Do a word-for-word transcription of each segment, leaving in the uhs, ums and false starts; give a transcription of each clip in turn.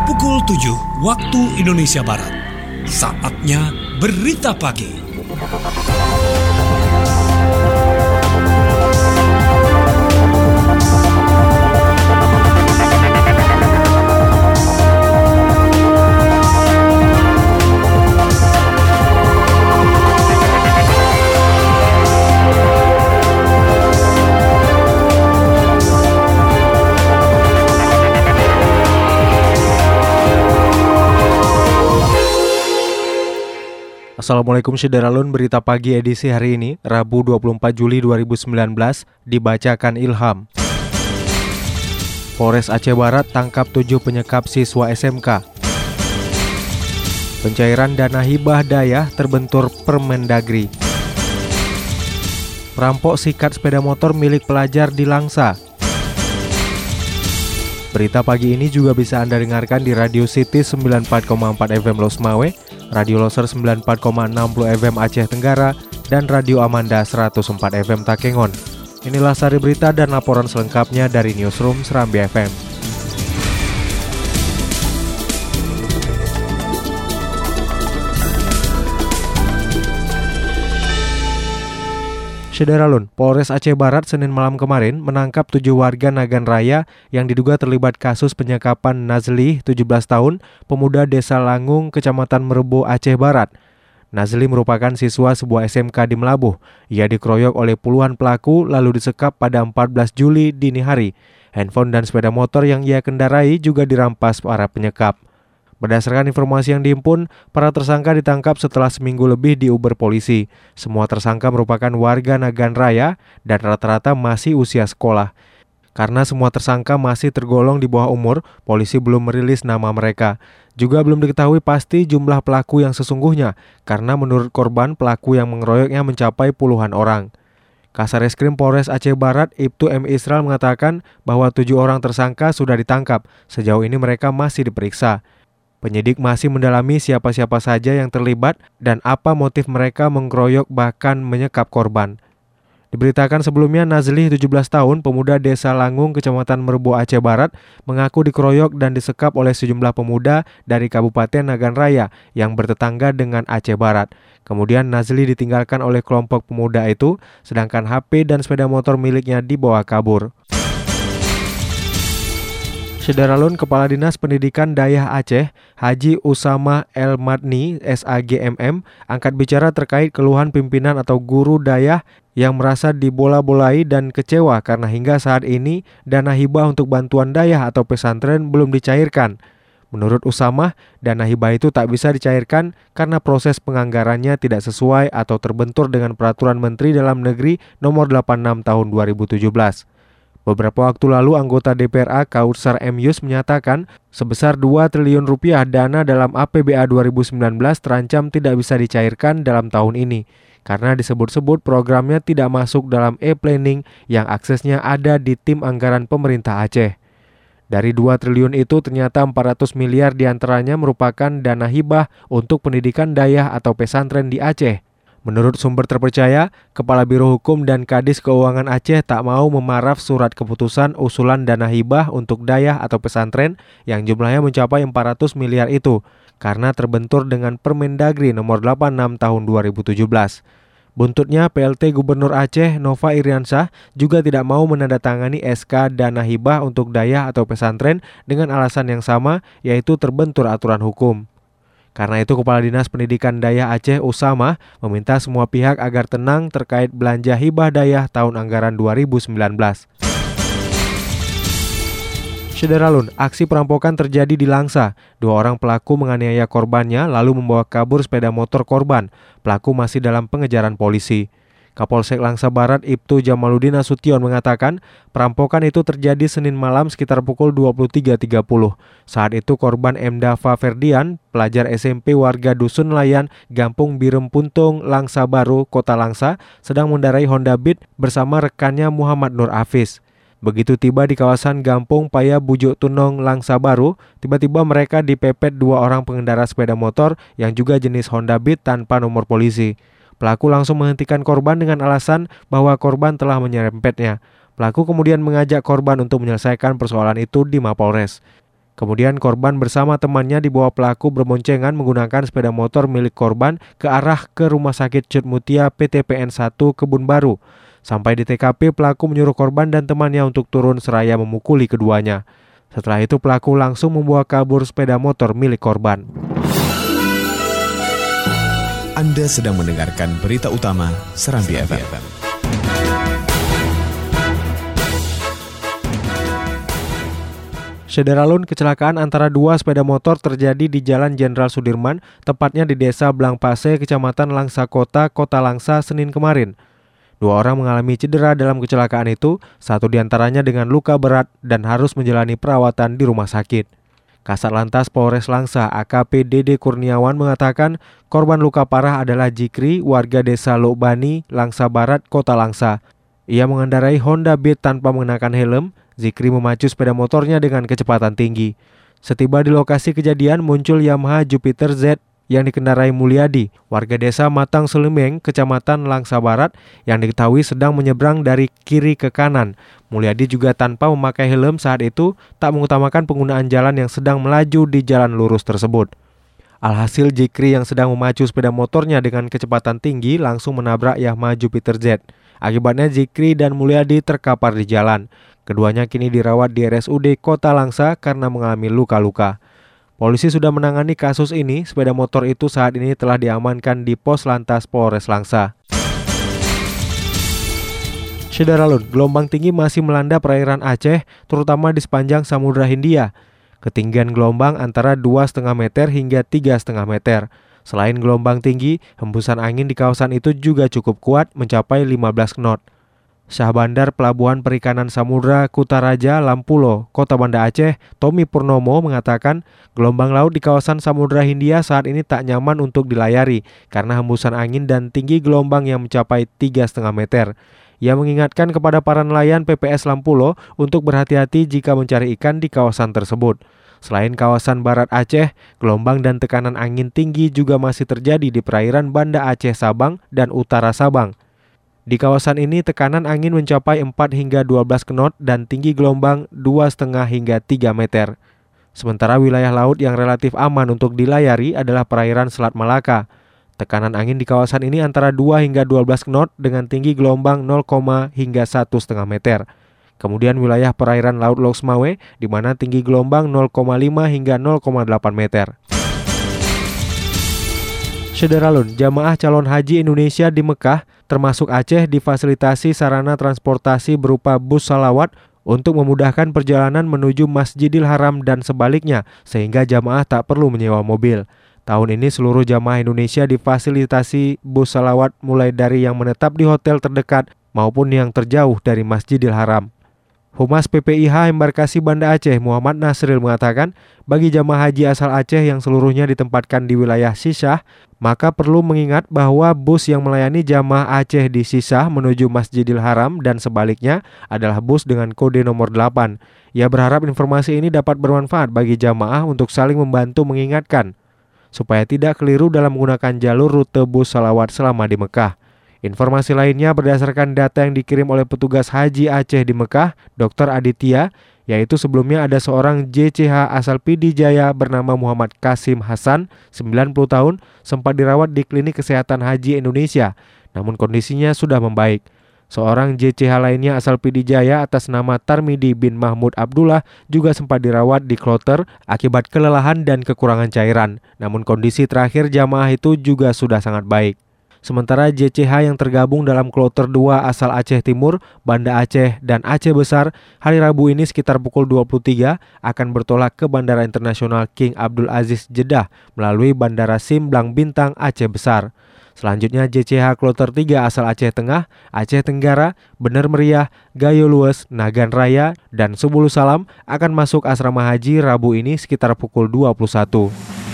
Pukul tujuh waktu Indonesia Barat. Saatnya berita pagi. Assalamualaikum Syederalun, berita pagi edisi hari ini, Rabu dua puluh empat Juli dua ribu sembilan belas, dibacakan Ilham. Polres Aceh Barat tangkap tujuh penyekap siswa S M K. Pencairan dana hibah dayah terbentur Permendagri. Perampok sikat sepeda motor milik pelajar di Langsa. Berita pagi ini juga bisa Anda dengarkan di Radio City sembilan puluh empat koma empat F M Losmawe, Radio Loser sembilan puluh empat koma enam F M Aceh Tenggara, dan Radio Amanda seratus empat F M Takengon. Inilah sari berita dan laporan selengkapnya dari Newsroom Serambi F M. Syederalun, Polres Aceh Barat Senin malam kemarin menangkap tujuh warga Nagan Raya yang diduga terlibat kasus penyekapan Nazli, tujuh belas tahun, pemuda Desa Langung, Kecamatan Merebo, Aceh Barat. Nazli merupakan siswa sebuah S M K di Melabuh. Ia dikeroyok oleh puluhan pelaku lalu disekap pada empat belas Juli dini hari. Handphone dan sepeda motor yang ia kendarai juga dirampas para penyekap. Berdasarkan informasi yang dihimpun, para tersangka ditangkap setelah seminggu lebih diuber polisi. Semua tersangka merupakan warga Nagan Raya dan rata-rata masih usia sekolah. Karena semua tersangka masih tergolong di bawah umur, polisi belum merilis nama mereka. Juga belum diketahui pasti jumlah pelaku yang sesungguhnya, karena menurut korban, pelaku yang mengeroyoknya mencapai puluhan orang. Kasareskrim Polres Aceh Barat, Ibtu M. Israel mengatakan bahwa tujuh orang tersangka sudah ditangkap. Sejauh ini mereka masih diperiksa. Penyidik masih mendalami siapa-siapa saja yang terlibat dan apa motif mereka mengeroyok bahkan menyekap korban. Diberitakan sebelumnya, Nazli, tujuh belas tahun, pemuda Desa Langung, Kecamatan Merebo, Aceh Barat, mengaku dikeroyok dan disekap oleh sejumlah pemuda dari Kabupaten Nagan Raya yang bertetangga dengan Aceh Barat. Kemudian Nazli ditinggalkan oleh kelompok pemuda itu, sedangkan H P dan sepeda motor miliknya dibawa kabur. Syederalun, Kepala Dinas Pendidikan Dayah Aceh, Haji Usama El Madni, S A G M M, angkat bicara terkait keluhan pimpinan atau guru dayah yang merasa dibola-bolai dan kecewa karena hingga saat ini dana hibah untuk bantuan dayah atau pesantren belum dicairkan. Menurut Usama, dana hibah itu tak bisa dicairkan karena proses penganggarannya tidak sesuai atau terbentur dengan Peraturan Menteri Dalam Negeri Nomor delapan puluh enam Tahun dua ribu tujuh belas. Beberapa waktu lalu, anggota D P R A Kautsar M. Yus menyatakan sebesar dua triliun rupiah dana dalam A P B A dua ribu sembilan belas terancam tidak bisa dicairkan dalam tahun ini karena disebut-sebut programnya tidak masuk dalam e-planning yang aksesnya ada di tim anggaran pemerintah Aceh. Dari dua triliun itu ternyata empat ratus miliar diantaranya merupakan dana hibah untuk pendidikan dayah atau pesantren di Aceh. Menurut sumber terpercaya, Kepala Biro Hukum dan Kadis Keuangan Aceh tak mau memaraf surat keputusan usulan dana hibah untuk dayah atau pesantren yang jumlahnya mencapai empat ratus miliar itu karena terbentur dengan Permendagri Nomor delapan puluh enam Tahun dua ribu tujuh belas. Buntutnya, P L T Gubernur Aceh Nova Iriansyah juga tidak mau menandatangani S K dana hibah untuk dayah atau pesantren dengan alasan yang sama, yaitu terbentur aturan hukum. Karena itu, Kepala Dinas Pendidikan Dayah Aceh Usama meminta semua pihak agar tenang terkait belanja hibah dayah tahun anggaran dua ribu sembilan belas. Syederalun, aksi perampokan terjadi di Langsa. Dua orang pelaku menganiaya korbannya lalu membawa kabur sepeda motor korban. Pelaku masih dalam pengejaran polisi. Kapolsek Langsa Barat Ibtu Jamaluddin Nasution mengatakan perampokan itu terjadi Senin malam sekitar pukul dua puluh tiga tiga puluh. Saat itu korban M. Dava Ferdian, pelajar S M P warga Dusun Layan, Gampung Birem Puntung, Langsa Baru, Kota Langsa, sedang mengendarai Honda Beat bersama rekannya Muhammad Nur Hafiz. Begitu tiba di kawasan Gampung Paya Bujuk Tunong, Langsa Baru, tiba-tiba mereka dipepet dua orang pengendara sepeda motor yang juga jenis Honda Beat tanpa nomor polisi. Pelaku langsung menghentikan korban dengan alasan bahwa korban telah menyerempetnya. Pelaku kemudian mengajak korban untuk menyelesaikan persoalan itu di Mapolres. Kemudian korban bersama temannya dibawa pelaku berboncengan menggunakan sepeda motor milik korban ke arah ke Rumah Sakit Cut Mutia P T P N satu Kebun Baru. Sampai di T K P, pelaku menyuruh korban dan temannya untuk turun seraya memukuli keduanya. Setelah itu pelaku langsung membawa kabur sepeda motor milik korban. Anda sedang mendengarkan berita utama Serambi F M. Sederalun, kecelakaan antara dua sepeda motor terjadi di Jalan Jenderal Sudirman, tepatnya di Desa Blangpase, Kecamatan Langsa Kota, Kota Langsa, Senin kemarin. Dua orang mengalami cedera dalam kecelakaan itu, satu diantaranya dengan luka berat dan harus menjalani perawatan di rumah sakit. Kasat Lantas Polres Langsa A K P Dede Kurniawan mengatakan korban luka parah adalah Jikri, warga Desa Lokbani, Langsa Barat, Kota Langsa. Ia mengendarai Honda Beat tanpa mengenakan helm. Zikri memacu sepeda motornya dengan kecepatan tinggi. Setiba di lokasi kejadian muncul Yamaha Jupiter Z yang dikendarai Mulyadi, warga desa Matang Selimeng, Kecamatan Langsa Barat, yang diketahui sedang menyeberang dari kiri ke kanan. Mulyadi juga tanpa memakai helm saat itu tak mengutamakan penggunaan jalan yang sedang melaju di jalan lurus tersebut. Alhasil Jikri yang sedang memacu sepeda motornya dengan kecepatan tinggi langsung menabrak Yamaha Jupiter Z. Akibatnya Zikri dan Mulyadi terkapar di jalan. Keduanya kini dirawat di R S U D Kota Langsa karena mengalami luka-luka. Polisi sudah menangani kasus ini. Sepeda motor itu saat ini telah diamankan di Pos Lantas Polres Langsa. Sederalun, gelombang tinggi masih melanda perairan Aceh, terutama di sepanjang Samudra Hindia. Ketinggian gelombang antara dua koma lima meter hingga tiga koma lima meter. Selain gelombang tinggi, hembusan angin di kawasan itu juga cukup kuat mencapai lima belas knot. Syah Bandar Pelabuhan Perikanan Samudra Kutaraja Lampulo, Kota Banda Aceh, Tommy Purnomo mengatakan gelombang laut di kawasan Samudra Hindia saat ini tak nyaman untuk dilayari karena hembusan angin dan tinggi gelombang yang mencapai tiga koma lima meter. Ia mengingatkan kepada para nelayan P P S Lampulo untuk berhati-hati jika mencari ikan di kawasan tersebut. Selain kawasan Barat Aceh, gelombang dan tekanan angin tinggi juga masih terjadi di perairan Banda Aceh Sabang dan Utara Sabang. Di kawasan ini tekanan angin mencapai empat hingga dua belas knot dan tinggi gelombang dua koma lima hingga tiga meter. Sementara wilayah laut yang relatif aman untuk dilayari adalah perairan Selat Malaka. Tekanan angin di kawasan ini antara dua hingga dua belas knot dengan tinggi gelombang nol, hingga satu koma lima meter. Kemudian wilayah perairan Laut Loksmawe di mana tinggi gelombang nol koma lima hingga nol koma delapan meter. Sederalun, jamaah calon haji Indonesia di Mekah termasuk Aceh difasilitasi sarana transportasi berupa bus salawat untuk memudahkan perjalanan menuju Masjidil Haram dan sebaliknya sehingga jamaah tak perlu menyewa mobil. Tahun ini seluruh jamaah Indonesia difasilitasi bus salawat mulai dari yang menetap di hotel terdekat maupun yang terjauh dari Masjidil Haram. Humas P P I H Embarkasi Banda Aceh Muhammad Nasril mengatakan bagi jamaah haji asal Aceh yang seluruhnya ditempatkan di wilayah Sisah, maka perlu mengingat bahwa bus yang melayani jamaah Aceh di Sisah menuju Masjidil Haram dan sebaliknya adalah bus dengan kode nomor delapan. Ia berharap informasi ini dapat bermanfaat bagi jamaah untuk saling membantu mengingatkan supaya tidak keliru dalam menggunakan jalur rute bus salawat selama di Mekah. Informasi lainnya berdasarkan data yang dikirim oleh petugas haji Aceh di Mekah, Dokter Aditya, yaitu sebelumnya ada seorang J C H asal P D Jaya bernama Muhammad Kasim Hasan, sembilan puluh tahun, sempat dirawat di Klinik Kesehatan Haji Indonesia, namun kondisinya sudah membaik. Seorang J C H lainnya asal P D Jaya atas nama Tarmidi bin Mahmud Abdullah juga sempat dirawat di kloter akibat kelelahan dan kekurangan cairan, namun kondisi terakhir jamaah itu juga sudah sangat baik. Sementara J C H yang tergabung dalam kloter dua asal Aceh Timur, Banda Aceh, dan Aceh Besar, hari Rabu ini sekitar pukul dua puluh tiga akan bertolak ke Bandara Internasional King Abdul Aziz Jeddah melalui Bandara Simblang Bintang Aceh Besar. Selanjutnya J C H kloter tiga asal Aceh Tengah, Aceh Tenggara, Bener Meriah, Gayo Lues, Nagan Raya, dan Subulu Salam akan masuk asrama haji Rabu ini sekitar pukul dua puluh satu.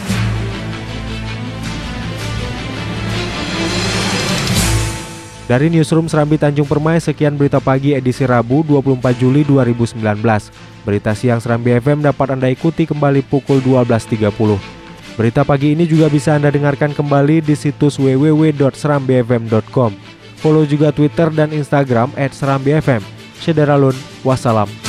Dari Newsroom Serambi Tanjung Permai, sekian berita pagi edisi Rabu dua puluh empat Juli dua ribu sembilan belas. Berita siang Serambi F M dapat Anda ikuti kembali pukul dua belas tiga puluh. Berita pagi ini juga bisa Anda dengarkan kembali di situs w w w dot serambi f m dot com. Follow juga Twitter dan Instagram at serambi f m. Sederalun, wassalam.